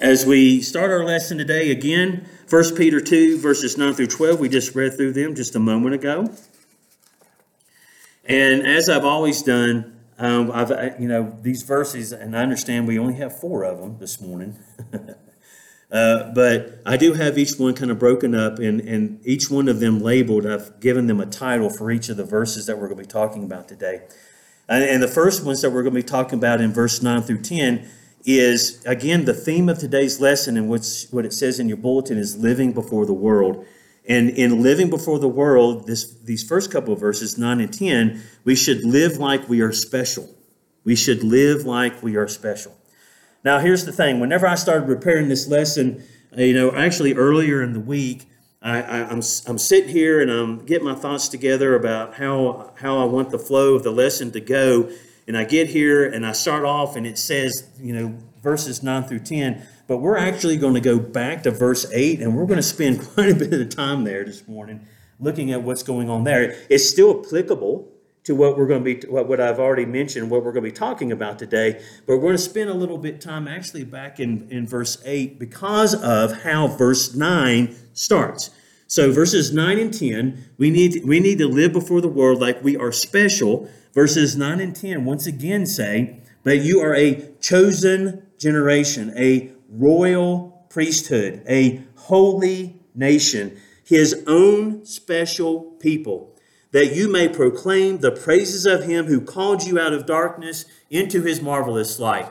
As we start our lesson today, again, 1 Peter 2, verses 9 through 12, we just read through them just a moment ago. And as I've always done, these verses, and I understand we only have 4 of them this morning, but I do have each one kind of broken up, and each one of them labeled. I've given them a title for each of the verses that we're going to be talking about today. And the first ones that we're going to be talking about in verse 9 through 10 is, again, the theme of today's lesson, and what it says in your bulletin is living before the world. And in living before the world, these first couple of verses, 9 and 10, we should live like we are special. We should live like we are special. Now, here's the thing. Whenever I started preparing this lesson, actually earlier in the week, I'm sitting here and I'm getting my thoughts together about how I want the flow of the lesson to go. And I get here and I start off and it says, verses 9 through 10, but we're actually going to go back to verse 8 and we're going to spend quite a bit of time there this morning looking at what's going on there. It's still applicable to what we're going to be, what I've already mentioned, what we're going to be talking about today, but we're going to spend a little bit of time actually back in verse 8 because of how verse 9 starts. So verses 9 and 10, we need to live before the world like we are special. Verses 9 and 10 once again say, but you are a chosen generation, a royal priesthood, a holy nation, his own special people, that you may proclaim the praises of him who called you out of darkness into his marvelous light,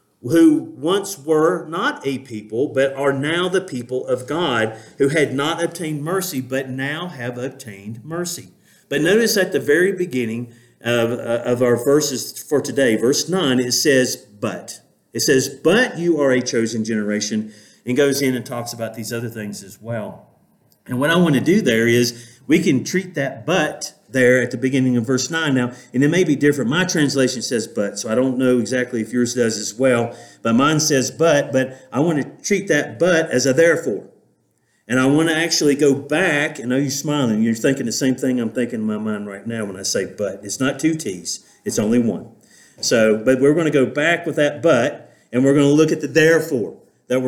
who once were not a people, but are now the people of God, who had not obtained mercy, but now have obtained mercy. But notice at the very beginning of our verses for today, verse 9, it says, but. It says, but you are a chosen generation, and goes in and talks about these other things as well. And what I want to do there is we can treat that but there at the beginning of verse 9 now, and it may be different. My translation says but, so I don't know exactly if yours does as well, but mine says but I want to treat that but as a therefore. And I want to actually go back, and I know you're smiling, you're thinking the same thing I'm thinking in my mind right now when I say but. It's not 2 T's, it's only one. So, but we're going to go back with that but, and we're going to look at the therefore that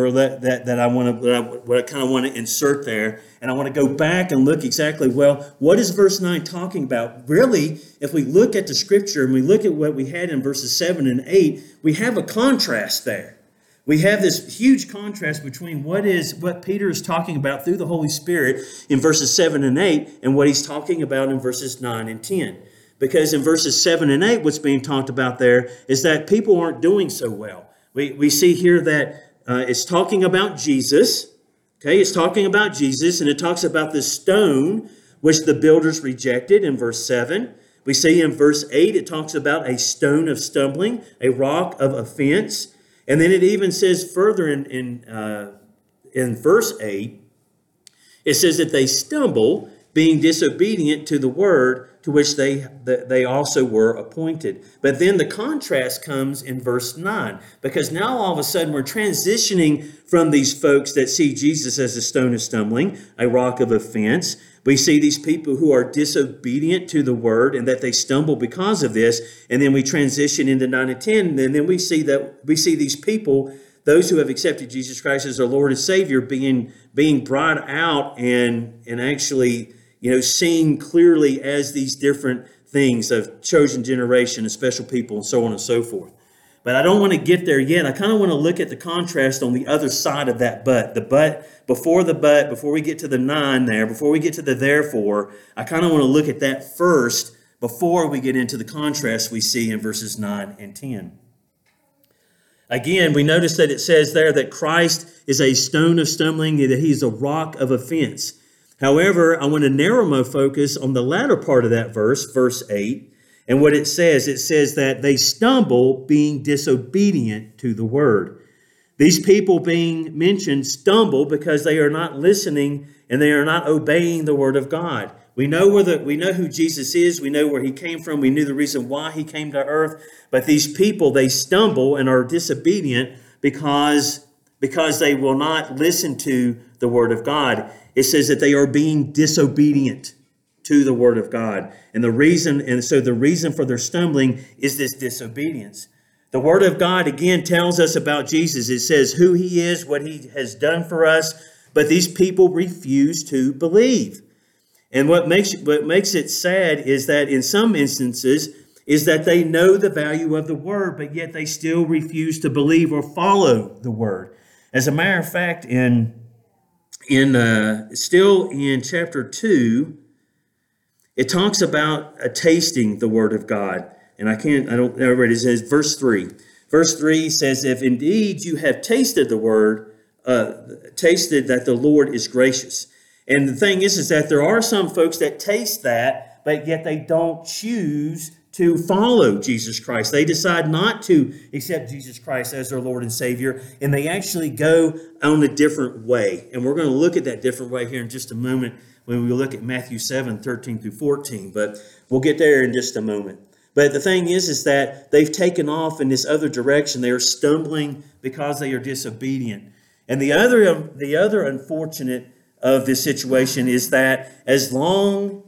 I kind of want to insert there. And I want to go back and look exactly, well, what is verse 9 talking about? Really, if we look at the scripture and we look at what we had in verses 7 and 8, we have a contrast there. We have this huge contrast between what Peter is talking about through the Holy Spirit in verses 7 and 8 and what he's talking about in verses 9 and 10. Because in verses 7 and 8, what's being talked about there is that people aren't doing so well. We see here that it's talking about Jesus. Okay, it's talking about Jesus, and it talks about the stone which the builders rejected in verse 7. We see in verse 8, it talks about a stone of stumbling, a rock of offense. And then it even says further in verse 8, it says that they stumble, being disobedient to the word to which they also were appointed. But then the contrast comes in verse 9, because now all of a sudden we're transitioning from these folks that see Jesus as a stone of stumbling, a rock of offense. We see these people who are disobedient to the word and that they stumble because of this. And then we transition into 9 and 10. And then we see these people, those who have accepted Jesus Christ as their Lord and Savior, being brought out and actually, seeing clearly as these different things of chosen generation and special people and so on and so forth. But I don't want to get there yet. I kind of want to look at the contrast on the other side of that but. Before we get to the 9 there, before we get to the therefore, I kind of want to look at that first before we get into the contrast we see in verses 9 and 10. Again, we notice that it says there that Christ is a stone of stumbling, that he's a rock of offense. However, I want to narrow my focus on the latter part of that verse, verse 8. And what it says that they stumble being disobedient to the word. These people being mentioned stumble because they are not listening and they are not obeying the word of God. We know who Jesus is. We know where he came from. We knew the reason why he came to earth. But these people, they stumble and are disobedient because they will not listen to the word of God. It says that they are being disobedient to the word of God. And the reason for their stumbling is this disobedience. The Word of God, again, tells us about Jesus. It says who He is, what He has done for us, but these people refuse to believe. And what makes it sad is that in some instances is that they know the value of the Word, but yet they still refuse to believe or follow the Word. As a matter of fact, still in chapter 2, it talks about tasting the Word of God. And it says verse 3. Verse 3 says, if indeed you have tasted the Word, tasted that the Lord is gracious. And the thing is that there are some folks that taste that, but yet they don't choose to follow Jesus Christ. They decide not to accept Jesus Christ as their Lord and Savior, and they actually go on a different way. And we're going to look at that different way here in just a moment when we look at Matthew 7, 13 through 14, but we'll get there in just a moment. But the thing is that they've taken off in this other direction. They are stumbling because they are disobedient. And the other unfortunate of this situation is that as long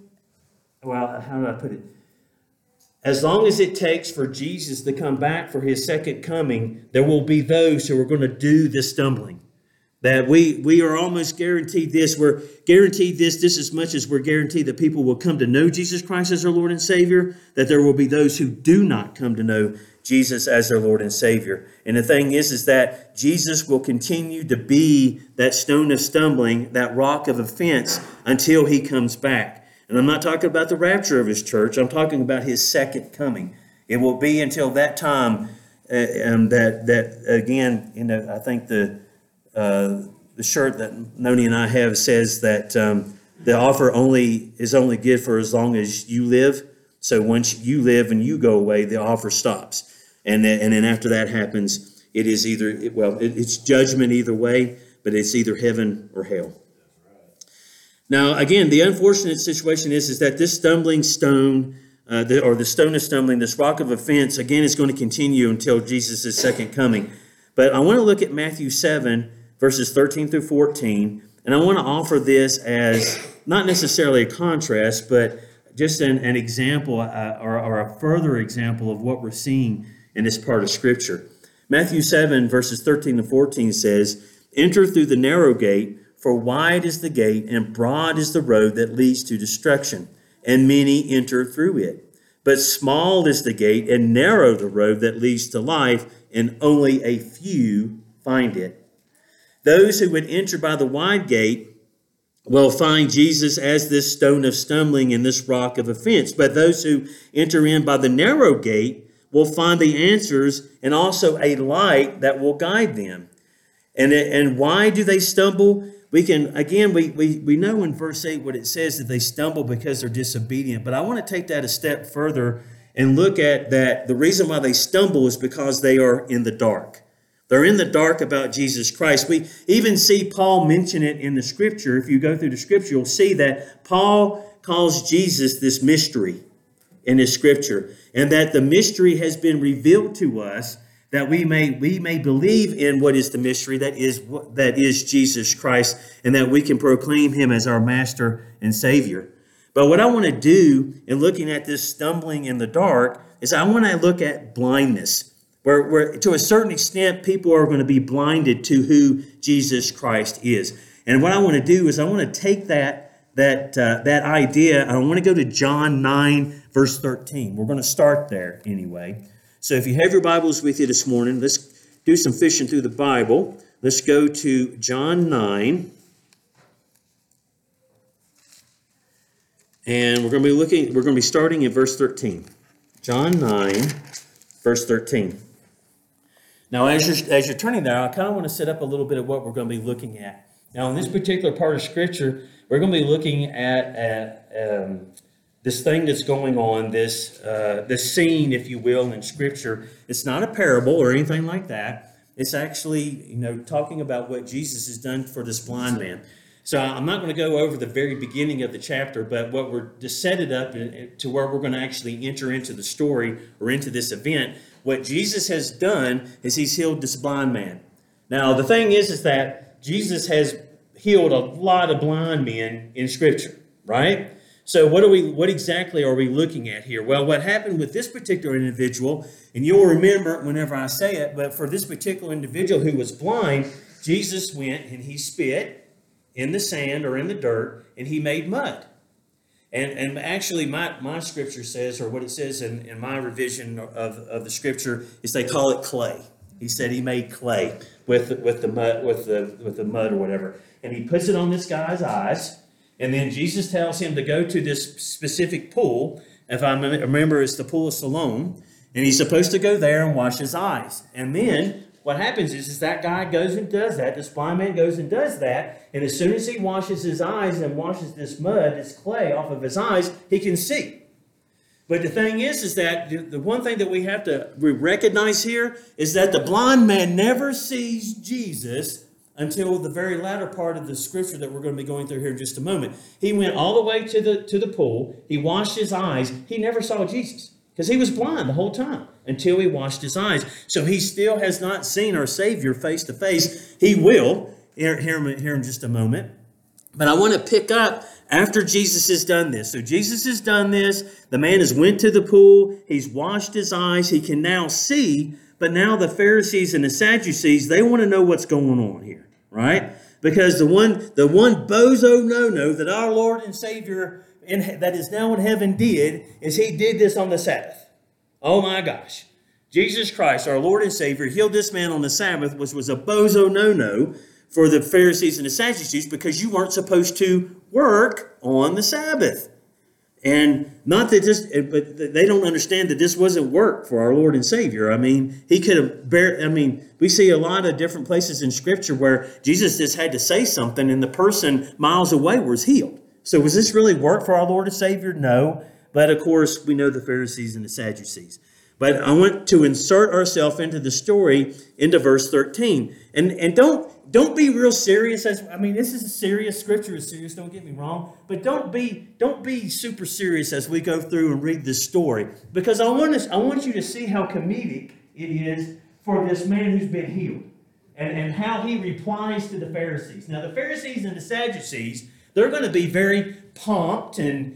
as it takes for Jesus to come back for His second coming, there will be those who are going to do this stumbling. That we are almost guaranteed this. We're guaranteed this as much as we're guaranteed that people will come to know Jesus Christ as their Lord and Savior, that there will be those who do not come to know Jesus as their Lord and Savior. And the thing is that Jesus will continue to be that stone of stumbling, that rock of offense, until He comes back. And I'm not talking about the rapture of His church. I'm talking about His second coming. It will be until that time that again, I think the shirt that Noni and I have says that the offer is only good for as long as you live. So once you live and you go away, the offer stops. And then after that happens, it is it's judgment either way, but it's either heaven or hell. Now, again, the unfortunate situation is that this stumbling stone, the stone of stumbling, this rock of offense, again, is going to continue until Jesus' second coming. But I want to look at Matthew 7, verses 13 through 14, and I want to offer this as not necessarily a contrast, but just an example or a further example of what we're seeing in this part of Scripture. Matthew 7, verses 13 to 14 says, enter through the narrow gate, for wide is the gate and broad is the road that leads to destruction, and many enter through it. But small is the gate and narrow the road that leads to life, and only a few find it. Those who would enter by the wide gate will find Jesus as this stone of stumbling and this rock of offense. But those who enter in by the narrow gate will find the answers and also a light that will guide them. And why do they stumble? We know in verse 8 what it says, that they stumble because they're disobedient. But I want to take that a step further and look at that. The reason why they stumble is because they are in the dark. They're in the dark about Jesus Christ. We even see Paul mention it in the Scripture. If you go through the Scripture, you'll see that Paul calls Jesus this mystery in his Scripture, and that the mystery has been revealed to us, that we may believe in what is the mystery, that is Jesus Christ, and that we can proclaim Him as our Master and Savior. But what I want to do in looking at this stumbling in the dark is I want to look at blindness, where to a certain extent people are going to be blinded to who Jesus Christ is. And what I want to do is I want to take that idea, and I want to go to John 9, verse 13. We're going to start there anyway. So if you have your Bibles with you this morning, let's do some fishing through the Bible. Let's go to John 9. And we're going to be starting in verse 13. John 9, verse 13. Now, as you're turning there, I kind of want to set up a little bit of what we're going to be looking at. Now, in this particular part of Scripture, we're going to be looking at this thing that's going on, this scene, if you will, in Scripture. It's not a parable or anything like that. It's actually, talking about what Jesus has done for this blind man. So I'm not going to go over the very beginning of the chapter, but what we're to set it up to where we're going to actually enter into the story or into this event. What Jesus has done is He's healed this blind man. Now, the thing is that Jesus has healed a lot of blind men in Scripture, right? So what exactly are we looking at here? Well, what happened with this particular individual, and you'll remember whenever I say it, but for this particular individual who was blind, Jesus went and he spit in the sand or in the dirt, and he made mud. And actually, my scripture says, or what it says in my revision of the scripture, is they call it clay. He said he made clay with the mud or whatever, and he puts it on this guy's eyes. And then Jesus tells him to go to this specific pool. If I remember, it's the pool of Siloam. And he's supposed to go there and wash his eyes. And then what happens is that guy goes and does that. This blind man goes and does that. And as soon as he washes his eyes and washes this mud, this clay off of his eyes, he can see. But the thing is that the one thing that we have to recognize here is that the blind man never sees Jesus until the very latter part of the scripture that we're going to be going through here in just a moment. He went all the way to the pool. He washed his eyes. He never saw Jesus because he was blind the whole time until he washed his eyes. So he still has not seen our Savior face to face. He will here in just a moment. But I want to pick up after Jesus has done this. So Jesus has done this. The man has went to the pool. He's washed his eyes. He can now see. But now the Pharisees and the Sadducees, they want to know what's going on here, right? Because the one bozo no-no that our Lord and Savior that is now in heaven did is he did this on the Sabbath. Oh my gosh. Jesus Christ, our Lord and Savior, healed this man on the Sabbath, which was a bozo no-no for the Pharisees and the Sadducees because you weren't supposed to work on the Sabbath. And not that but they don't understand that this wasn't work for our Lord and Savior. I mean, he could have we see a lot of different places in Scripture where Jesus just had to say something and the person miles away was healed. So was this really work for our Lord and Savior? No. But of course, we know the Pharisees and the Sadducees. But I want to insert ourselves into the story into verse 13. And don't be real serious. This is a serious scripture. Is serious. Don't get me wrong. But don't be super serious as we go through and read this story, because I want you to see how comedic it is for this man who's been healed, and how he replies to the Pharisees. Now, the Pharisees and the Sadducees, they're going to be very pumped and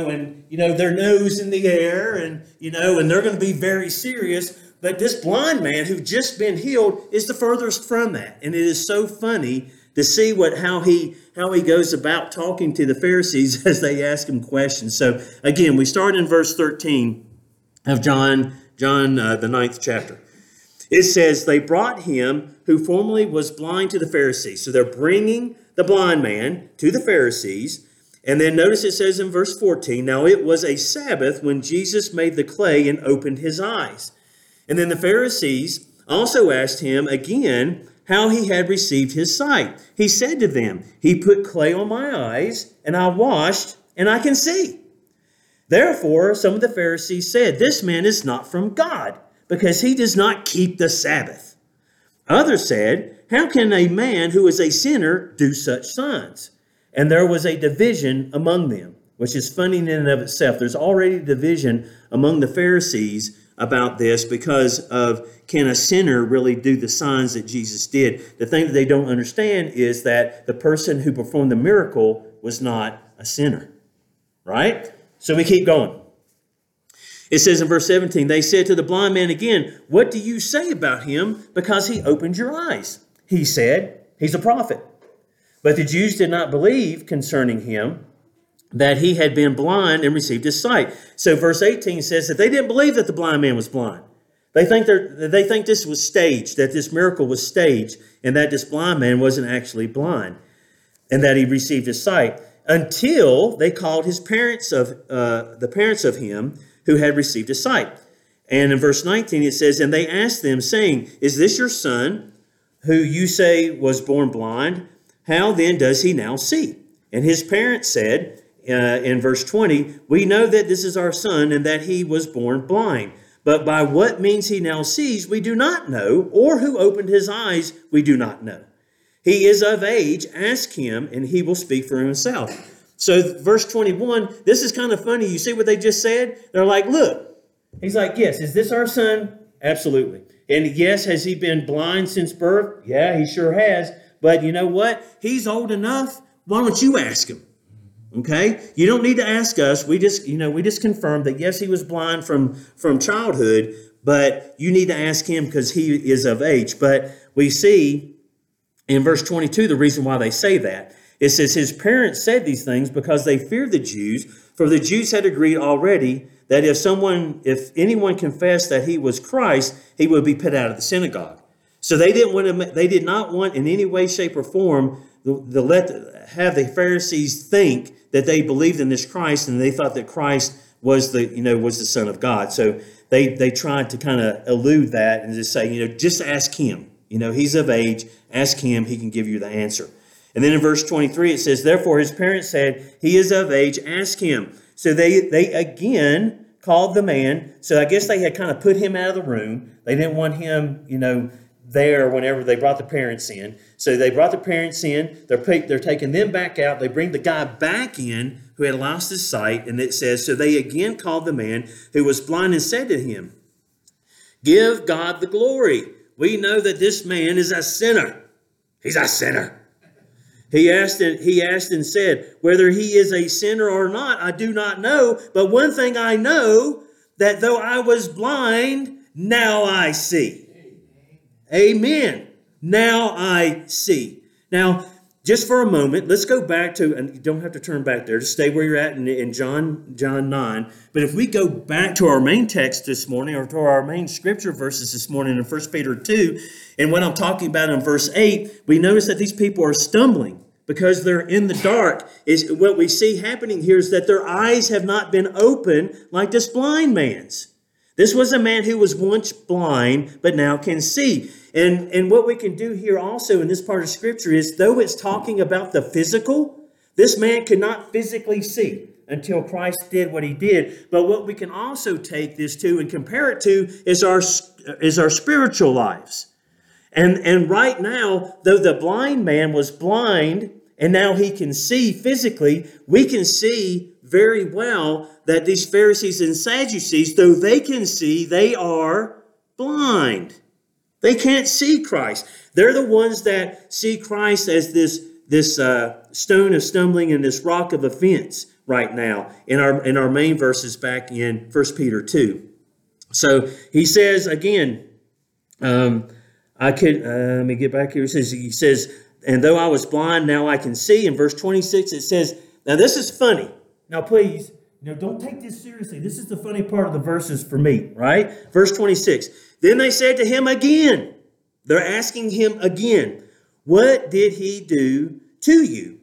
their nose in the air and they're going to be very serious. But this blind man who's just been healed is the furthest from that. And it is so funny to see how he goes about talking to the Pharisees as they ask him questions. So again, we start in verse 13 of John, the 9th chapter. It says, they brought him who formerly was blind to the Pharisees. So they're bringing the blind man to the Pharisees. And then notice it says in verse 14, now it was a Sabbath when Jesus made the clay and opened his eyes. And then the Pharisees also asked him again how he had received his sight. He said to them, he put clay on my eyes, and I washed, and I can see. Therefore, some of the Pharisees said, this man is not from God, because he does not keep the Sabbath. Others said, how can a man who is a sinner do such signs? And there was a division among them, which is funny in and of itself. There's already a division among the Pharisees about this because of, can a sinner really do the signs that Jesus did? The thing that they don't understand is that the person who performed the miracle was not a sinner, right? So we keep going. It says in verse 17, they said to the blind man again, what do you say about him because he opened your eyes? He said, he's a prophet. But the Jews did not believe concerning him that he had been blind and received his sight. So verse 18 says that they didn't believe that the blind man was blind. They think this was staged, that this miracle was staged, and that this blind man wasn't actually blind, and that he received his sight, until they called the parents of him who had received his sight. And in verse 19 it says, and they asked them, saying, is this your son, who you say was born blind? How then does he now see? And his parents said, in verse 20, we know that this is our son and that he was born blind. But by what means he now sees, we do not know, or who opened his eyes, we do not know. He is of age, ask him, and he will speak for himself. So verse 21, this is kind of funny. You see what they just said? They're like, look. He's like, yes, is this our son? Absolutely. And yes, has he been blind since birth? Yeah, he sure has. But you know what? He's old enough. Why don't you ask him? Okay? You don't need to ask us. We just confirmed that yes, he was blind from childhood, but you need to ask him because he is of age. But we see in verse 22 the reason why they say that. It says his parents said these things because they feared the Jews, for the Jews had agreed already that if anyone confessed that he was Christ, he would be put out of the synagogue. So they did not want in any way, shape, or form have the Pharisees think that they believed in this Christ and they thought that Christ was the Son of God. So they tried to kind of elude that and just say, just ask him. He's of age. Ask him. He can give you the answer. And then in verse 23, it says, therefore his parents said, he is of age. Ask him. So they again called the man. So I guess they had kind of put him out of the room. They didn't want him, there whenever they brought the parents in. So they brought the parents in. They're taking them back out. They bring the guy back in who had lost his sight. And it says, so they again called the man who was blind and said to him, give God the glory. We know that this man is a sinner. He's a sinner. He asked and said, whether he is a sinner or not, I do not know. But one thing I know, that though I was blind, now I see. Amen. Now I see. Now, just for a moment, let's go back to, and you don't have to turn back there, just stay where you're at in John 9. But if we go back to our main text this morning, or to our main scripture verses this morning in 1 Peter 2, and what I'm talking about in verse 8, we notice that these people are stumbling because they're in the dark. Is what we see happening here is that their eyes have not been opened like this blind man's. This was a man who was once blind, but now can see. And what we can do here also in this part of Scripture is, though it's talking about the physical, this man could not physically see until Christ did what he did. But what we can also take this to and compare it to is our spiritual lives. And right now, though the blind man was blind and now he can see physically, we can see very well that these Pharisees and Sadducees, though they can see, they are blind. They can't see Christ. They're the ones that see Christ as this stone of stumbling and this rock of offense right now in our main verses back in 1 Peter 2. So he says again, let me get back here. He says, and though I was blind, now I can see. In verse 26, it says, now this is funny. Now, please, don't take this seriously. This is the funny part of the verses for me, right? Verse 26. Then they said to him again. They're asking him again, what did he do to you?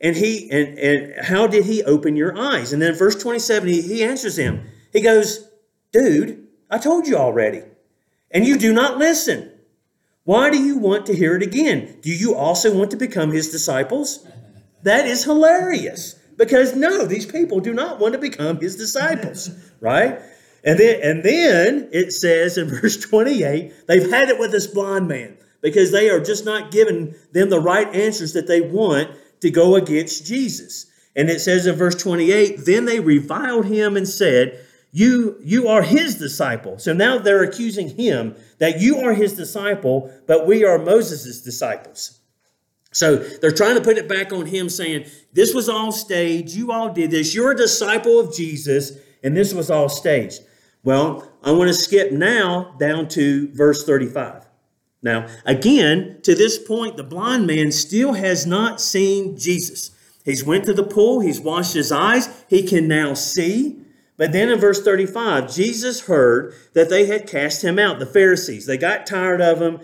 And how did he open your eyes? And then verse 27, he answers him. He goes, dude, I told you already, and you do not listen. Why do you want to hear it again? Do you also want to become his disciples? That is hilarious. Because no, these people do not want to become his disciples, right? And then it says in verse 28, they've had it with this blind man because they are just not giving them the right answers that they want to go against Jesus. And it says in verse 28, then they reviled him and said, you are his disciple. So now they're accusing him that you are his disciple, but we are Moses' disciples. So they're trying to put it back on him, saying, this was all staged. You all did this. You're a disciple of Jesus, and this was all staged. Well, I want to skip now down to verse 35. Now, again, to this point, the blind man still has not seen Jesus. He's went to the pool. He's washed his eyes. He can now see. But then in verse 35, Jesus heard that they had cast him out, the Pharisees. They got tired of him.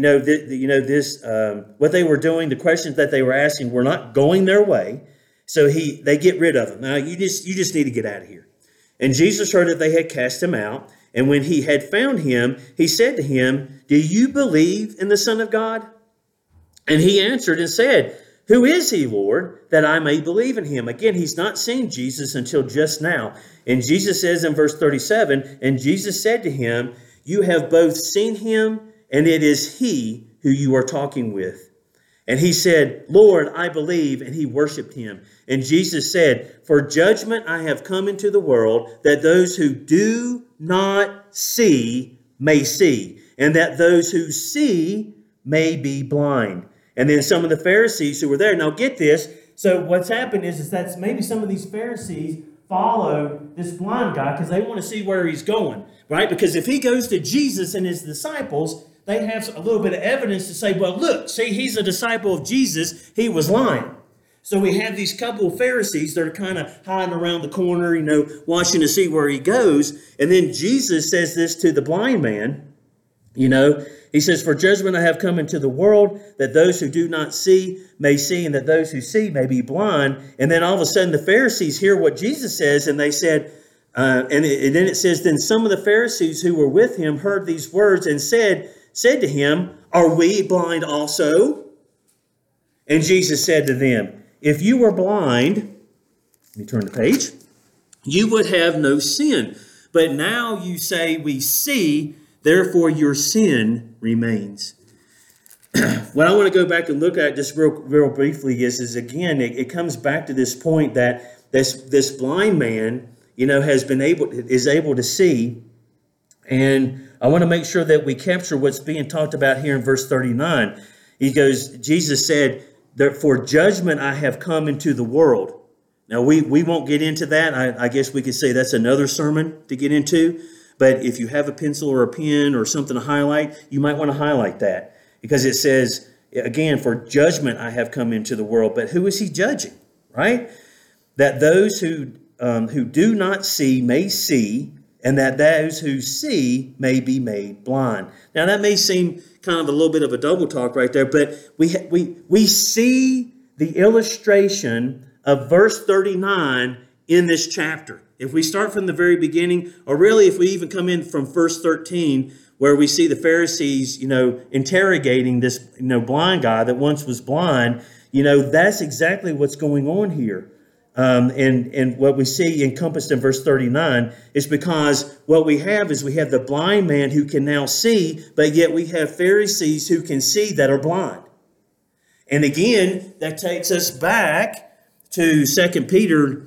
What they were doing, the questions that they were asking were not going their way. So they get rid of him. Now, you just need to get out of here. And Jesus heard that they had cast him out. And when he had found him, he said to him, do you believe in the Son of God? And he answered and said, who is he, Lord, that I may believe in him? Again, he's not seen Jesus until just now. And Jesus says in verse 37, and Jesus said to him, you have both seen him, and it is he who you are talking with. And he said, Lord, I believe, and he worshiped him. And Jesus said, for judgment I have come into the world, that those who do not see may see, and that those who see may be blind. And then some of the Pharisees who were there, now get this, So what's happened is that maybe some of these Pharisees followed this blind guy because they want to see where he's going, right? Because if he goes to Jesus and his disciples, they have a little bit of evidence to say, well, look, see, he's a disciple of Jesus. He was lying. So we have these couple of Pharisees that are kind of hiding around the corner, watching to see where he goes. And then Jesus says this to the blind man, he says, for judgment I have come into the world, that those who do not see may see, and that those who see may be blind. And then all of a sudden the Pharisees hear what Jesus says, and they said, and then it says, then some of the Pharisees who were with him heard these words and said to him, are we blind also? And Jesus said to them, if you were blind, let me turn the page, you would have no sin. But now you say we see, therefore your sin remains. What I want to go back and look at just real briefly is again, it comes back to this point that this blind man, is able to see. And I want to make sure that we capture what's being talked about here in verse 39. Jesus said, for judgment I have come into the world. Now, we won't get into that. I guess we could say that's another sermon to get into. But if you have a pencil or a pen or something to highlight, you might want to highlight that. Because it says, again, for judgment I have come into the world. But who is he judging, right? That those who do not see may see, and that those who see may be made blind. Now, that may seem kind of a little bit of a double talk right there, but we see the illustration of verse 39 in this chapter. If we start from the very beginning, or really if we even come in from verse 13, where we see the Pharisees, interrogating this, blind guy that once was blind, that's exactly what's going on here. And what we see encompassed in verse 39 is because what we have is we have the blind man who can now see, but yet we have Pharisees who can see that are blind. And again, that takes us back to 2 Peter,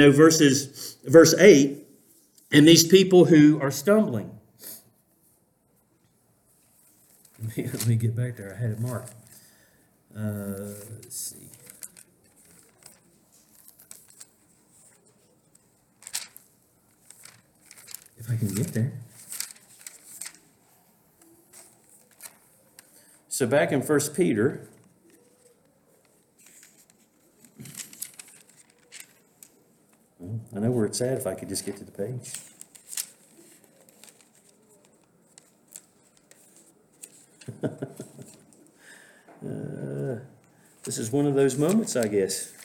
verse 8, and these people who are stumbling. Let me get back there. I had it marked. Let's see. If I can get there. So back in 1 Peter, I know where it's at if I could just get to the page. This is one of those moments, I guess.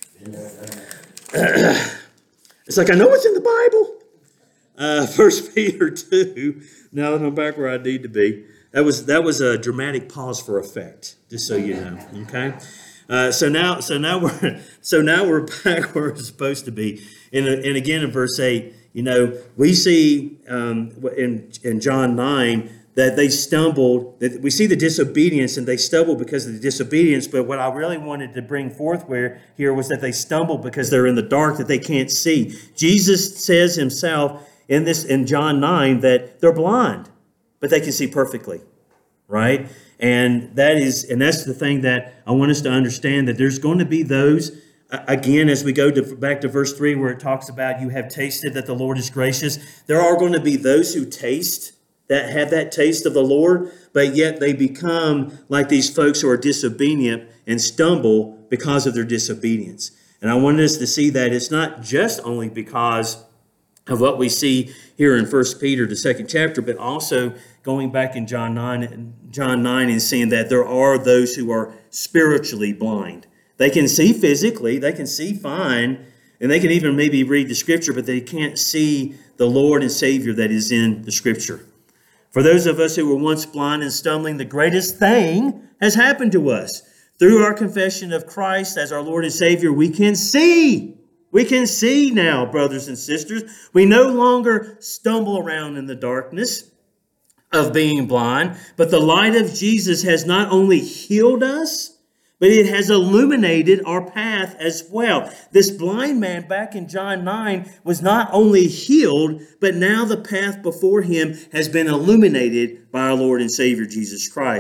It's like, I know it's in the Bible. 1 Peter 2. Now that I'm back where I need to be. That was a dramatic pause for effect, just so you know. Okay. So now we're back where it's supposed to be. And again in verse 8, we see in John 9 that they stumbled, that we see the disobedience, and they stumbled because of the disobedience. But what I really wanted to bring forth here was that they stumbled because they're in the dark, that they can't see. Jesus says himself in John 9 that they're blind, but they can see perfectly, right? And that's the thing that I want us to understand, that there's going to be those, again, as we go back to verse 3 where it talks about you have tasted that the Lord is gracious. There are going to be those who have that taste of the Lord, but yet they become like these folks who are disobedient and stumble because of their disobedience. And I want us to see that it's not just only because of what we see here in 1 Peter, the second chapter, but also going back in John 9 and seeing that there are those who are spiritually blind. They can see physically, they can see fine, and they can even maybe read the Scripture, but they can't see the Lord and Savior that is in the Scripture. For those of us who were once blind and stumbling, the greatest thing has happened to us. Through our confession of Christ as our Lord and Savior, we can see. We can see now, brothers and sisters. We no longer stumble around in the darkness of being blind, but the light of Jesus has not only healed us, but it has illuminated our path as well. This blind man back in John 9 was not only healed, but now the path before him has been illuminated by our Lord and Savior Jesus Christ.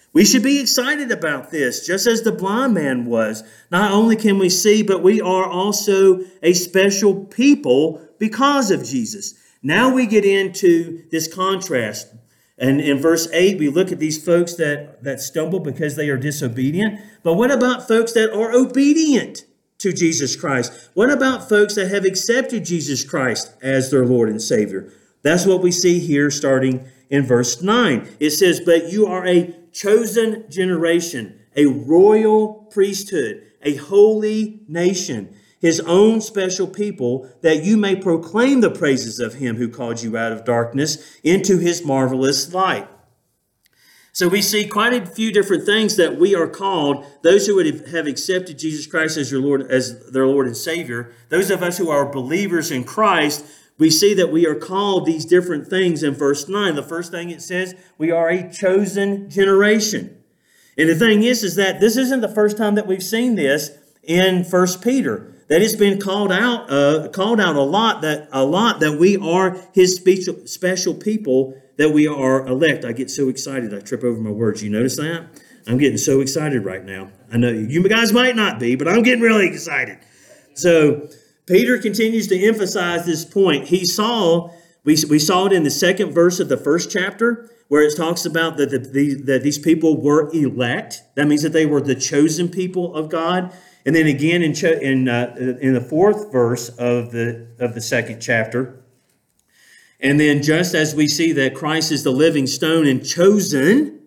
We should be excited about this, just as the blind man was. Not only can we see, but we are also a special people because of Jesus. Now we get into this contrast. And in verse 8, we look at these folks that stumble because they are disobedient. But what about folks that are obedient to Jesus Christ? What about folks that have accepted Jesus Christ as their Lord and Savior? That's what we see here starting in verse 9. It says, "But you are a chosen generation, a royal priesthood, a holy nation, his own special people, that you may proclaim the praises of him who called you out of darkness into his marvelous light." So we see quite a few different things that we are called. Those who would have accepted Jesus Christ as their Lord and Savior, those of us who are believers in Christ, we see that we are called these different things in verse 9. The first thing it says, we are a chosen generation. And the thing is that this isn't the first time that we've seen this in 1 Peter. That it's been called out a lot that we are his special people, that we are elect. I get so excited, I trip over my words. You notice that? I'm getting so excited right now. I know you guys might not be, but I'm getting really excited. So Peter continues to emphasize this point. We saw it in the second verse of the first chapter, where it talks about that these people were elect. That means that they were the chosen people of God. And then again in the fourth verse of the second chapter. And then just as we see that Christ is the living stone and chosen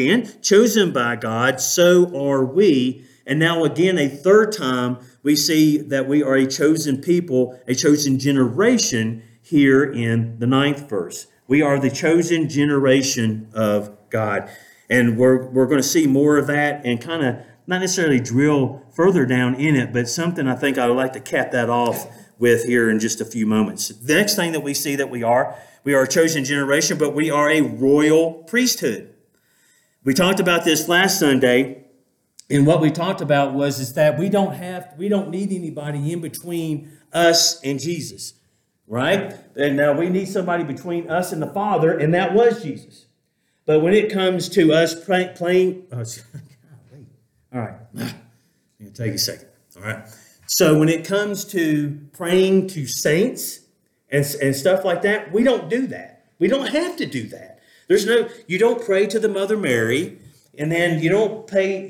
by God, so are we. And now again, a third time, we see that we are a chosen people, a chosen generation here in the 9th verse. We are the chosen generation of God. And we're going to see more of that and kind of not necessarily drill further down in it, but something I think I would like to cap that off with here in just a few moments. The next thing that we see that we are a chosen generation, but we are a royal priesthood. We talked about this last Sunday, and what we talked about is that we don't need anybody in between us and Jesus, right? And now we need somebody between us and the Father, and that was Jesus. But when it comes to us playing, all right, it'll take a second. All right. So when it comes to praying to saints and stuff like that, we don't do that. We don't have to do that. You don't pray to the Mother Mary, and then you don't play.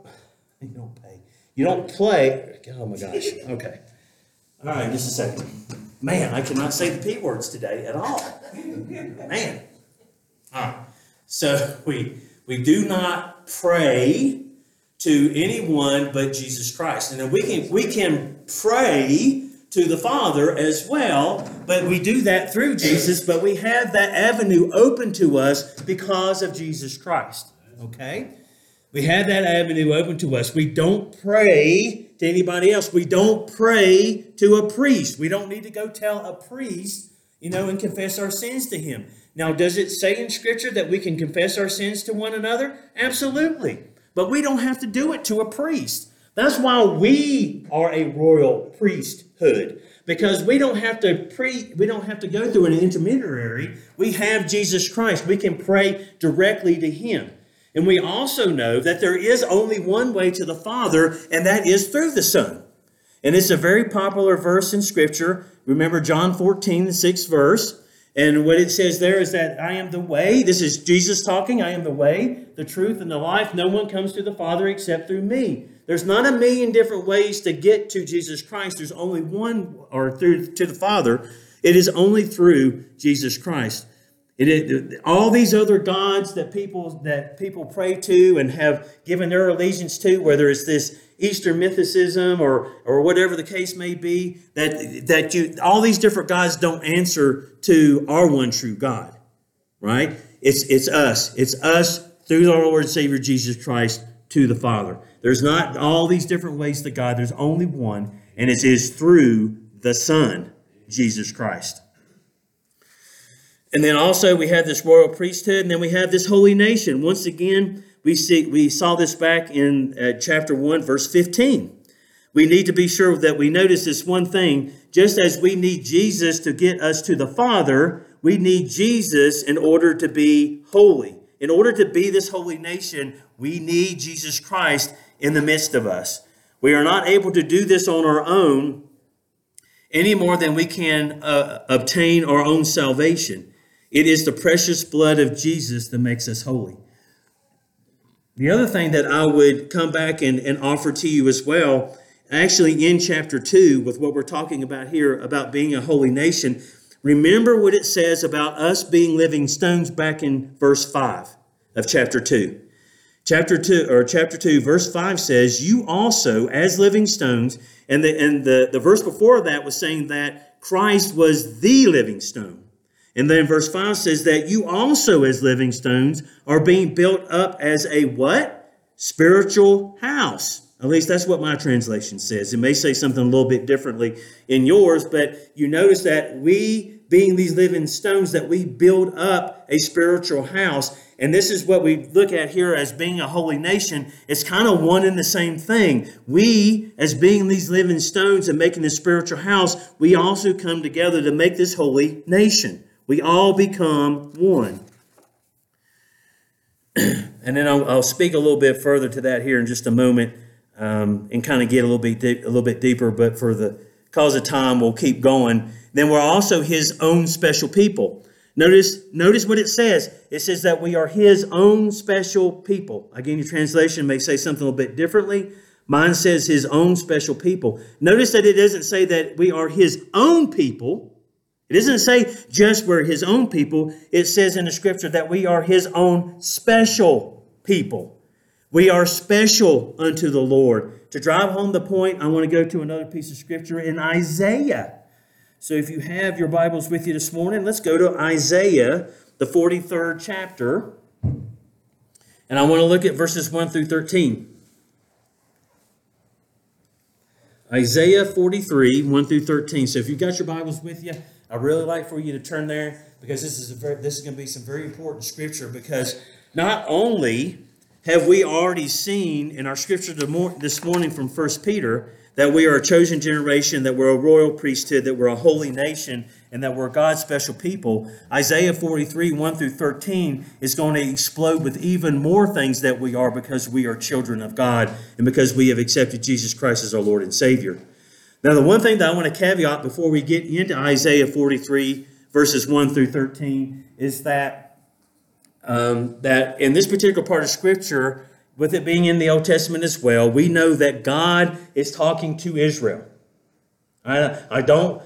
Oh my gosh. Okay. All right, just a second. Man, I cannot say the P words today at all. Man. All right. So we do not pray to anyone but Jesus Christ. And then we can pray to the Father as well, but we do that through Jesus, but we have that avenue open to us because of Jesus Christ. Okay? We have that avenue open to us. We don't pray to anybody else. We don't pray to a priest. We don't need to go tell a priest, and confess our sins to him. Now, does it say in Scripture that we can confess our sins to one another? Absolutely. But we don't have to do it to a priest. That's why we are a royal priesthood, because we don't have to go through an intermediary. We have Jesus Christ. We can pray directly to him. And we also know that there is only one way to the Father, and that is through the Son. And it's a very popular verse in Scripture. Remember John 14, the 6th verse. And what it says there is that I am the way. This is Jesus talking. I am the way, the truth, and the life. No one comes to the Father except through me. There's not a million different ways to get to Jesus Christ. There's only one, or through to the Father. It is only through Jesus Christ. All these other gods that people pray to and have given their allegiance to, whether it's this Eastern mythicism or whatever the case may be, all these different gods don't answer to our one true God, right? It's us. It's us through our Lord and Savior Jesus Christ to the Father. There's not all these different ways to God. There's only one, and it is through the Son, Jesus Christ. And then also we have this royal priesthood, and then we have this holy nation. Once again, we saw this back in chapter 1, verse 15. We need to be sure that we notice this one thing. Just as we need Jesus to get us to the Father, we need Jesus in order to be holy. in order to be this holy nation, we need Jesus Christ in the midst of us. We are not able to do this on our own any more than we can obtain our own salvation. It is the precious blood of Jesus that makes us holy. The other thing that I would come back and offer to you as well, actually in chapter 2, with what we're talking about here, about being a holy nation, remember what it says about us being living stones back in verse 5 of chapter 2. Chapter 2, verse 5 says, you also, as living stones, and the verse before that was saying that Christ was the living stone. And then verse 5 says that you also, as living stones, are being built up as a what? Spiritual house. At least that's what my translation says. It may say something a little bit differently in yours, but you notice that we, being these living stones, that we build up a spiritual house. And this is what we look at here as being a holy nation. It's kind of one and the same thing. We, as being these living stones and making this spiritual house, we also come together to make this holy nation. We all become one. And then I'll speak a little bit further to that here in just a moment, and kind of get a little bit deeper. But for the cause of time, we'll keep going. Then we're also His own special people. Notice what it says. It says that we are His own special people. Again, your translation may say something a little bit differently. Mine says His own special people. Notice that it doesn't say that we are His own people. It doesn't say just we're His own people. It says in the scripture that we are His own special people. We are special unto the Lord. To drive home the point, I want to go to another piece of scripture in Isaiah. So if you have your Bibles with you this morning, let's go to Isaiah, the 43rd chapter. And I want to look at verses 1 through 13. Isaiah 43, 1 through 13. So if you've got your Bibles with you, I'd really like for you to turn there, because this is going to be some very important scripture, because not only have we already seen in our scripture this morning from 1 Peter that we are a chosen generation, that we're a royal priesthood, that we're a holy nation, and that we're God's special people, Isaiah 43, 1 through 13 is going to explode with even more things that we are, because we are children of God and because we have accepted Jesus Christ as our Lord and Savior. Now, the one thing that I want to caveat before we get into Isaiah 43, verses 1 through 13, is that in this particular part of Scripture, with it being in the Old Testament as well, we know that God is talking to Israel. I don't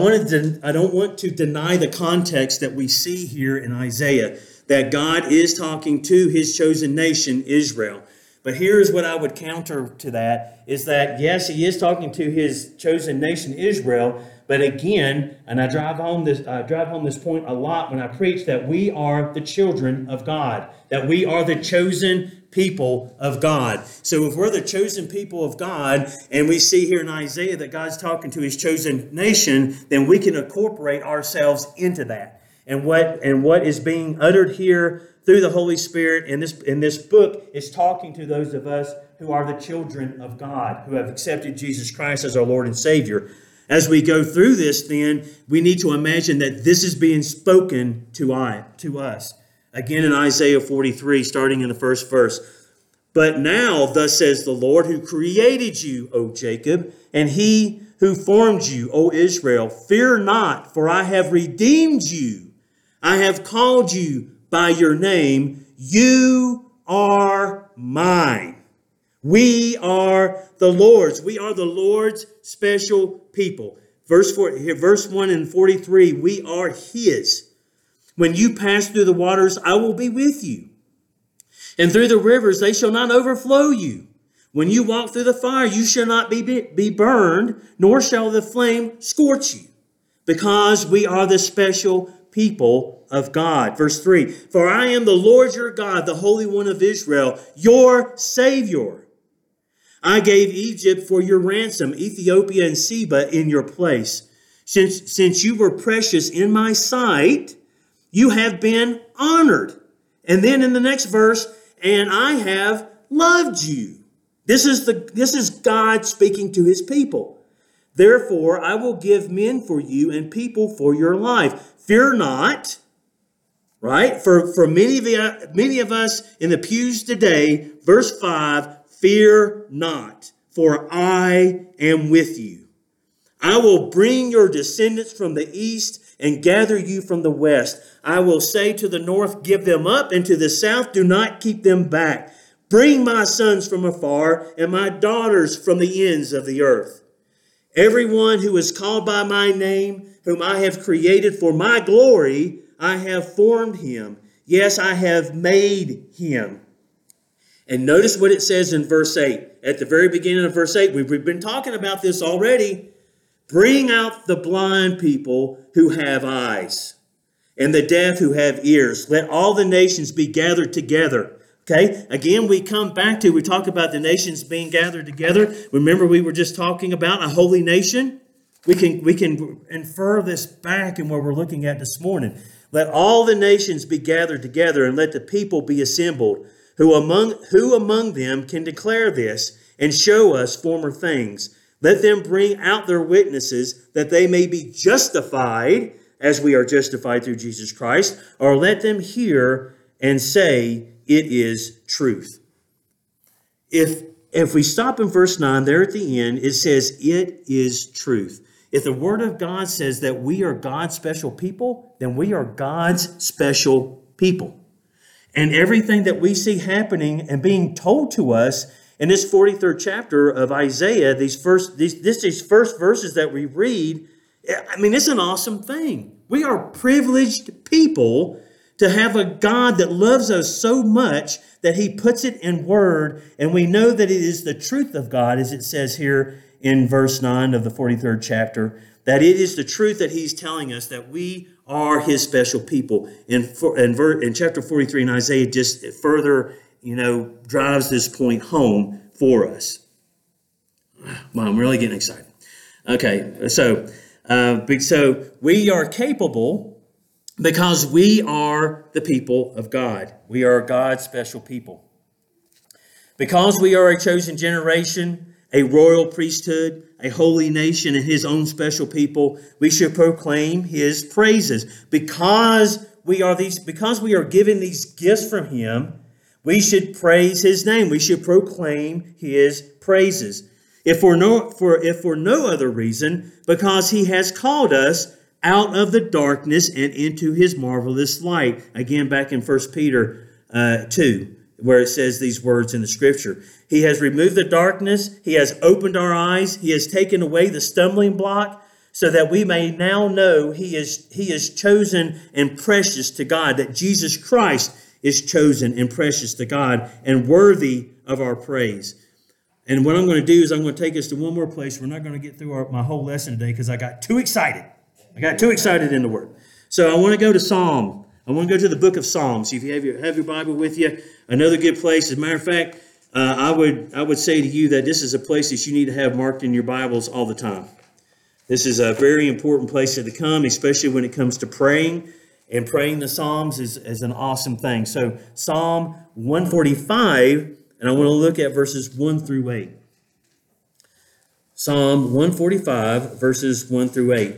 want to deny the context that we see here in Isaiah, that God is talking to His chosen nation, Israel. But here's what I would counter to that, is that, yes, He is talking to His chosen nation, Israel, but again, and I drive home this point a lot when I preach, that we are the children of God, that we are the chosen people of God. So if we're the chosen people of God, and we see here in Isaiah that God's talking to His chosen nation, then we can incorporate ourselves into that. And what is being uttered here through the Holy Spirit in this book is talking to those of us who are the children of God, who have accepted Jesus Christ as our Lord and Savior. As we go through this, then, we need to imagine that this is being spoken to us. Again in Isaiah 43, starting in the first verse. But now, thus says the Lord, who created you, O Jacob, and He who formed you, O Israel, fear not, for I have redeemed you. I have called you by your name. You are mine. We are the Lord's. We are the Lord's special people. Verse 1 and 43, we are His. When you pass through the waters, I will be with you. And through the rivers, they shall not overflow you. When you walk through the fire, you shall not be burned, nor shall the flame scorch you, because we are the special people of God. Verse 3, for I am the Lord your God, the Holy One of Israel, your Savior. I gave Egypt for your ransom, Ethiopia and Seba in your place. Since you were precious in my sight, you have been honored. And then in the next verse, and I have loved you. This is God speaking to His people. Therefore, I will give men for you and people for your life. Fear not. right? For many of us in the pews today, verse 5, fear not, for I am with you. I will bring your descendants from the east and gather you from the west. I will say to the north, give them up, and to the south, do not keep them back. Bring my sons from afar and my daughters from the ends of the earth. Everyone who is called by my name, whom I have created for my glory, I have formed him. Yes, I have made him. And notice what it says in verse 8. At the very beginning of verse 8, we've been talking about this already. Bring out the blind people who have eyes, and the deaf who have ears. Let all the nations be gathered together. Okay, again, we talk about the nations being gathered together. Remember, we were just talking about a holy nation. We can infer this back in what we're looking at this morning. Let all the nations be gathered together, and let the people be assembled. Who among them can declare this and show us former things? Let them bring out their witnesses, that they may be justified as we are justified through Jesus Christ, or let them hear and say, it is truth. If we stop in verse 9, there at the end, it says, it is truth. If the Word of God says that we are God's special people, then we are God's special people. And everything that we see happening and being told to us in this 43rd chapter of Isaiah, these first verses that we read, I mean, it's an awesome thing. We are privileged people to have a God that loves us so much that he puts it in word, and we know that it is the truth of God, as it says here in verse 9 of the 43rd chapter, that it is the truth that he's telling us that we are his special people. In chapter 43 in Isaiah, just further, drives this point home for us. Wow, I'm really getting excited. Okay, so we are capable because we are the people of God. We are God's special people. Because we are a chosen generation, a royal priesthood, a holy nation, and his own special people, we should proclaim his praises. Because we are given these gifts from him, we should praise his name. We should proclaim his praises. If for no other reason, because he has called us out of the darkness and into his marvelous light. Again, back in 1 Peter 2, where it says these words in the scripture. He has removed the darkness. He has opened our eyes. He has taken away the stumbling block so that we may now know he is chosen and precious to God, that Jesus Christ is chosen and precious to God and worthy of our praise. And what I'm going to do is I'm going to take us to one more place. We're not going to get through my whole lesson today because I got too excited. In the Word. So I want to go to Psalm. I want to go to the book of Psalms. If you have your Bible with you, another good place. As a matter of fact, I would say to you that this is a place that you need to have marked in your Bibles all the time. This is a very important place to come, especially when it comes to praying. And praying the Psalms is an awesome thing. So Psalm 145, and I want to look at verses 1 through 8. Psalm 145, verses 1 through 8.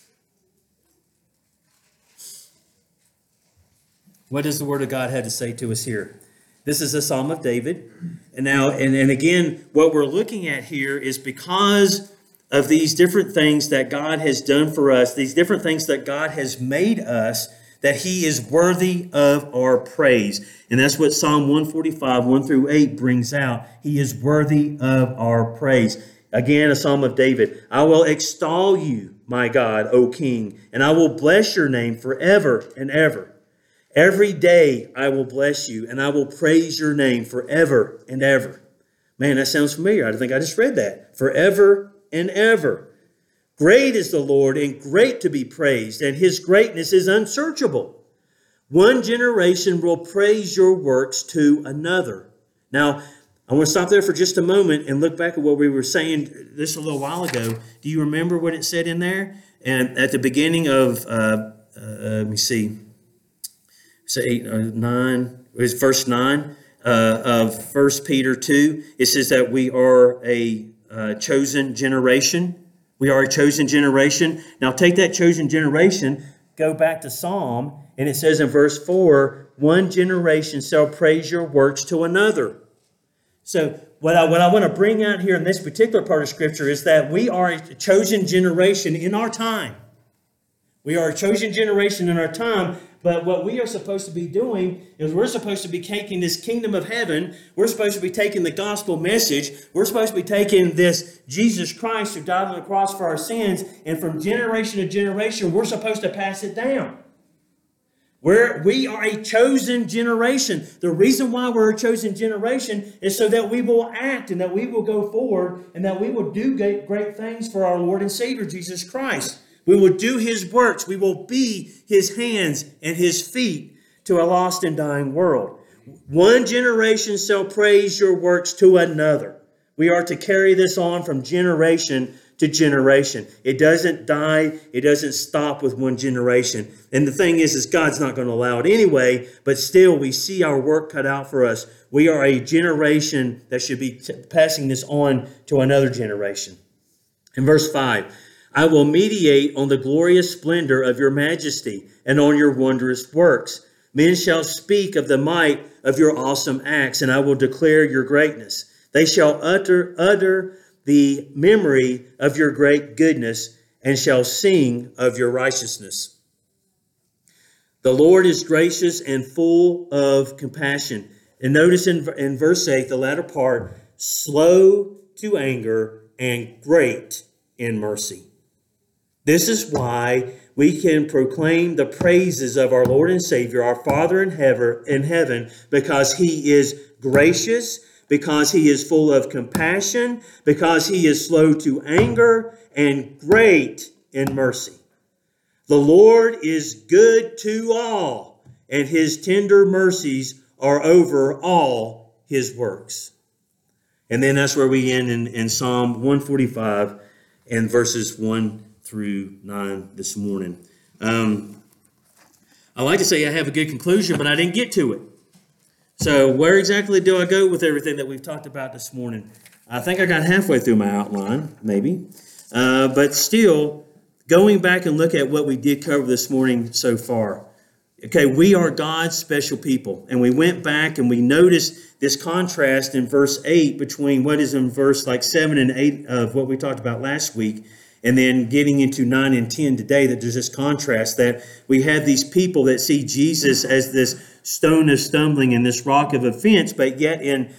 What does the Word of God have to say to us here? This is a Psalm of David. And now, and again, what we're looking at here is because of these different things that God has done for us, these different things that God has made us, that he is worthy of our praise. And that's what Psalm 145, 1 through 8 brings out. He is worthy of our praise. Again, a Psalm of David. I will extol you, my God, O King, and I will bless your name forever and ever. Every day I will bless you, and I will praise your name forever and ever. Man, that sounds familiar. I think I just read that. Forever and ever. Great is the Lord, and great to be praised, and his greatness is unsearchable. One generation will praise your works to another. Now, I want to stop there for just a moment and look back at what we were saying this a little while ago. Do you remember what it said in there? And at the beginning of, let me see. Say 9, it's verse 9 of 1 Peter 2. It says that we are a chosen generation. We are a chosen generation. Now take that chosen generation, go back to Psalm, and it says in verse 4, one generation shall praise your works to another. So what I want to bring out here in this particular part of Scripture is that we are a chosen generation in our time. We are a chosen generation in our time, but what we are supposed to be doing is we're supposed to be taking this kingdom of heaven, we're supposed to be taking the gospel message, we're supposed to be taking this Jesus Christ who died on the cross for our sins, and from generation to generation, we're supposed to pass it down. We are a chosen generation. The reason why we're a chosen generation is so that we will act and that we will go forward and that we will do great things for our Lord and Savior, Jesus Christ. We will do His works. We will be His hands and His feet to a lost and dying world. One generation shall praise your works to another. We are to carry this on from generation to generation. It doesn't die. It doesn't stop with one generation. And the thing is God's not going to allow it anyway, but still we see our work cut out for us. We are a generation that should be passing this on to another generation. In verse 5, I will meditate on the glorious splendor of your majesty and on your wondrous works. Men shall speak of the might of your awesome acts, and I will declare your greatness. They shall utter the memory of your great goodness and shall sing of your righteousness. The Lord is gracious and full of compassion. And notice in verse 8, the latter part, slow to anger and great in mercy. This is why we can proclaim the praises of our Lord and Savior, our Father in heaven, because He is gracious, because He is full of compassion, because He is slow to anger and great in mercy. The Lord is good to all, and His tender mercies are over all His works. And then that's where we end in Psalm 145 and verses 1 through 9 this morning. I like to say I have a good conclusion, but I didn't get to it. So where exactly do I go with everything that we've talked about this morning? I think I got halfway through my outline, maybe. But still, going back and look at what we did cover this morning so far. Okay, we are God's special people. And we went back and we noticed this contrast in verse 8 between what is in verse 7 and 8 of what we talked about last week. And then getting into 9 and 10 today, that there's this contrast that we have these people that see Jesus as this stone of stumbling and this rock of offense, but yet in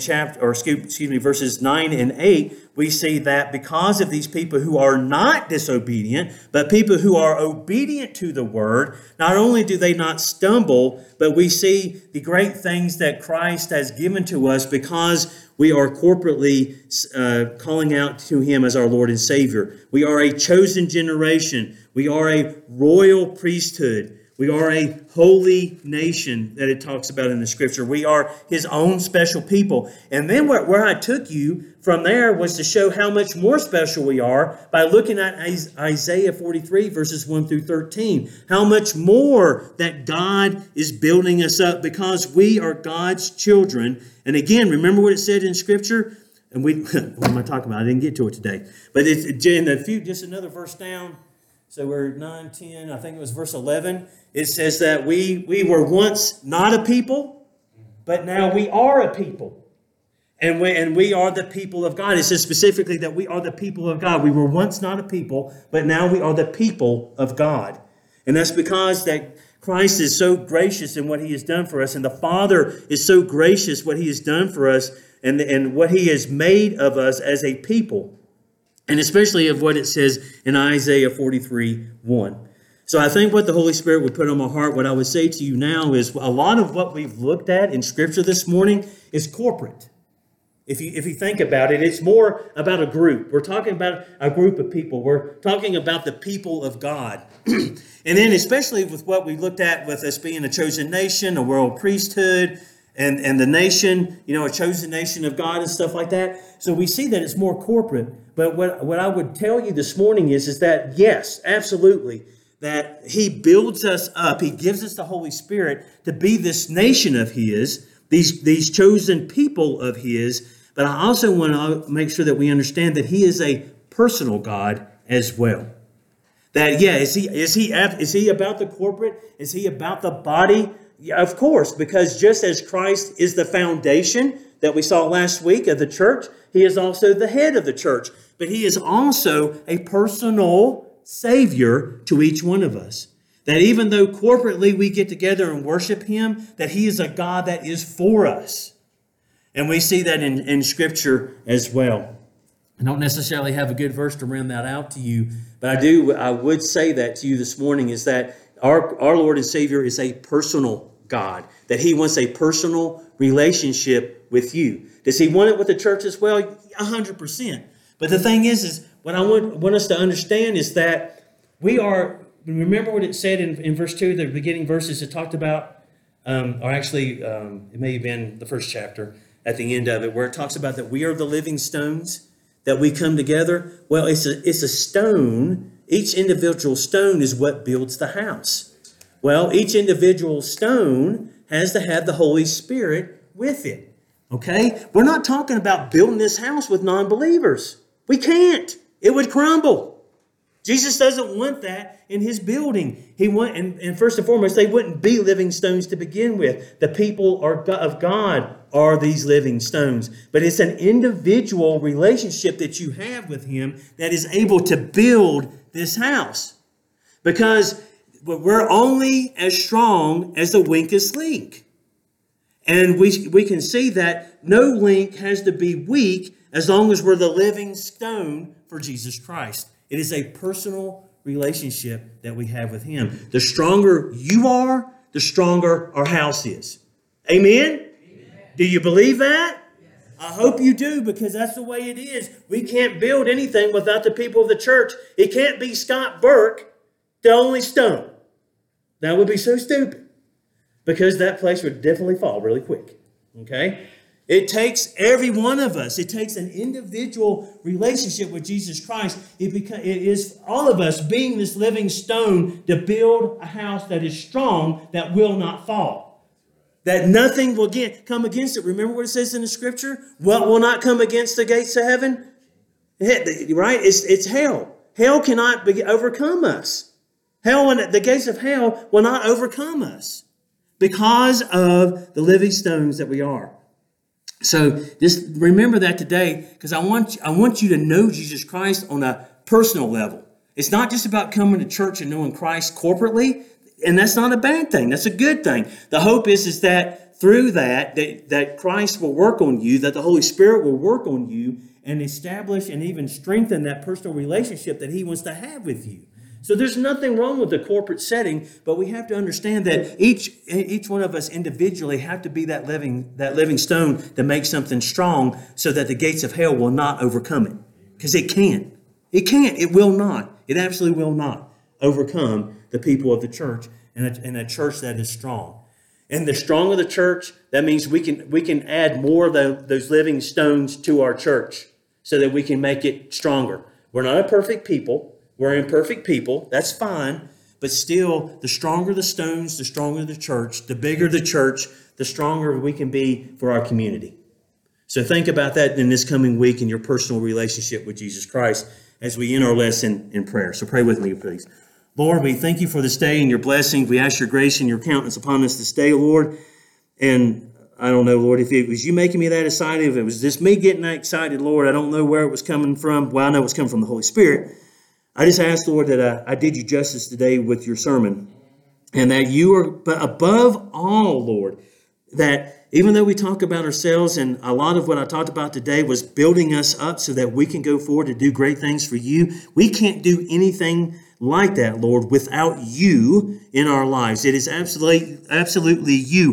verses 9 and 8, we see that because of these people who are not disobedient, but people who are obedient to the word, not only do they not stumble, but we see the great things that Christ has given to us because we are corporately calling out to Him as our Lord and Savior. We are a chosen generation. We are a royal priesthood. We are a holy nation that it talks about in the Scripture. We are His own special people. And then where I took you from there was to show how much more special we are by looking at Isaiah 43 verses 1 through 13. How much more that God is building us up because we are God's children. And again, remember what it said in Scripture? And what am I talking about? I didn't get to it today. But it's in a few, just another verse down. So we're 9, 10, I think it was verse 11. It says that we were once not a people, but now we are a people. And we are the people of God. It says specifically that we are the people of God. We were once not a people, but now we are the people of God. And that's because that Christ is so gracious in what He has done for us. And the Father is so gracious what He has done for us and what He has made of us as a people. And especially of what it says in Isaiah 43, 1. So I think what the Holy Spirit would put on my heart, what I would say to you now is a lot of what we've looked at in Scripture this morning is corporate. If you think about it, it's more about a group. We're talking about a group of people. We're talking about the people of God. And then especially with what we looked at with us being a chosen nation, a royal priesthood, and the nation, a chosen nation of God and stuff like that. So we see that it's more corporate. But what I would tell you this morning is that, yes, absolutely, that He builds us up. He gives us the Holy Spirit to be this nation of His, these chosen people of His. But I also want to make sure that we understand that He is a personal God as well. That, yeah, is he about the corporate? Is he about the body? Yeah, of course, because just as Christ is the foundation that we saw last week of the church, he is also the head of the church. But he is also a personal Savior to each one of us. That even though corporately we get together and worship him, that he is a God that is for us. And we see that in Scripture as well. I don't necessarily have a good verse to round that out to you, but I would say that to you this morning, is that our Lord and Savior is a personal God, that he wants a personal relationship with you. Does he want it with the church as well? 100%. But the thing is what I want us to understand is that remember what it said in verse 2, the beginning verses it talked about, it may have been the first chapter at the end of it, where it talks about that we are the living stones, that we come together. Well, it's a stone. Each individual stone is what builds the house. Well, each individual stone has to have the Holy Spirit with it. Okay? We're not talking about building this house with non-believers. We can't. It would crumble. Jesus doesn't want that in his building. And first and foremost, they wouldn't be living stones to begin with. The people of God are these living stones. But it's an individual relationship that you have with him that is able to build this house. Because we're only as strong as the weakest link. And we can see that no link has to be weak as long as we're the living stone for Jesus Christ. It is a personal relationship that we have with him. The stronger you are, the stronger our house is. Amen? Do you believe that? Yes. I hope you do, because that's the way it is. We can't build anything without the people of the church. It can't be Scott Burke, the only stone. That would be so stupid, because that place would definitely fall really quick. Okay? It takes every one of us. It takes an individual relationship with Jesus Christ. It is all of us being this living stone to build a house that is strong, that will not fall. That nothing will come against it. Remember what it says in the Scripture? What will not come against the gates of heaven? Right? It's hell. Hell cannot overcome us. The gates of hell will not overcome us because of the living stones that we are. So just remember that today, because I want you to know Jesus Christ on a personal level. It's not just about coming to church and knowing Christ corporately, and that's not a bad thing. That's a good thing. The hope is that through that Christ will work on you, that the Holy Spirit will work on you and establish and even strengthen that personal relationship that he wants to have with you. So there's nothing wrong with the corporate setting, but we have to understand that each one of us individually have to be that living stone to make something strong, so that the gates of hell will not overcome it. Because it can't. It can't. It will not. It absolutely will not overcome the people of the church, and a church that is strong. And the stronger the church, that means we can add more of those living stones to our church so that we can make it stronger. We're not a perfect people. We're imperfect people. That's fine. But still, the stronger the stones, the stronger the church. The bigger the church, the stronger we can be for our community. So think about that in this coming week in your personal relationship with Jesus Christ as we end our lesson in prayer. So pray with me, please. Lord, we thank you for this day and your blessings. We ask your grace and your countenance upon us this day, Lord. And I don't know, Lord, if it was you making me that excited, if it was just me getting that excited, Lord, I don't know where it was coming from. Well, I know it's coming from the Holy Spirit. I just ask, Lord, that I did you justice today with your sermon, and that you are, but above all, Lord, that even though we talk about ourselves, and a lot of what I talked about today was building us up so that we can go forward to do great things for you, we can't do anything like that, Lord, without you in our lives. It is absolutely you,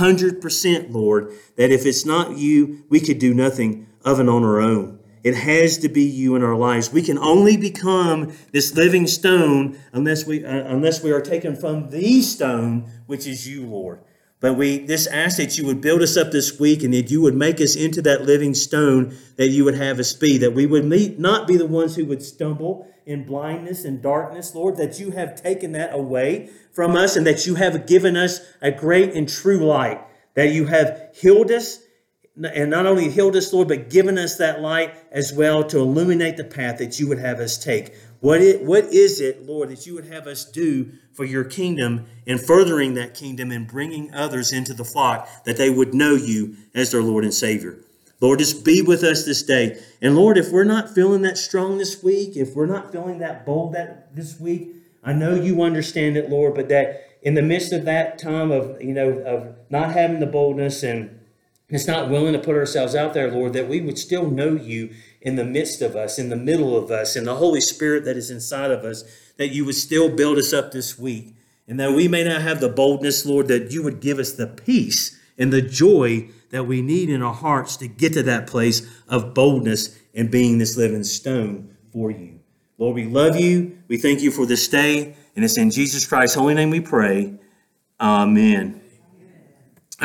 100%, Lord, that if it's not you, we could do nothing of and on our own. It has to be you in our lives. We can only become this living stone unless we are taken from the stone, which is you, Lord. But we just ask that you would build us up this week, and that you would make us into that living stone that you would have us be, that we would not be the ones who would stumble in blindness and darkness, Lord, that you have taken that away from us, and that you have given us a great and true light, that you have healed us and not only healed us, Lord, but given us that light as well to illuminate the path that you would have us take. What is it, Lord, that you would have us do for your kingdom and furthering that kingdom and bringing others into the flock that they would know you as their Lord and Savior? Lord, just be with us this day. And Lord, if we're not feeling that strong this week, if we're not feeling that bold this week, I know you understand it, Lord, but that in the midst of that time of not having the boldness and it's not willing to put ourselves out there, Lord, that we would still know you in the midst of us, in the middle of us, and the Holy Spirit that is inside of us, that you would still build us up this week. And that we may not have the boldness, Lord, that you would give us the peace and the joy that we need in our hearts to get to that place of boldness and being this living stone for you. Lord, we love you. We thank you for this day. And it's in Jesus Christ's holy name we pray. Amen.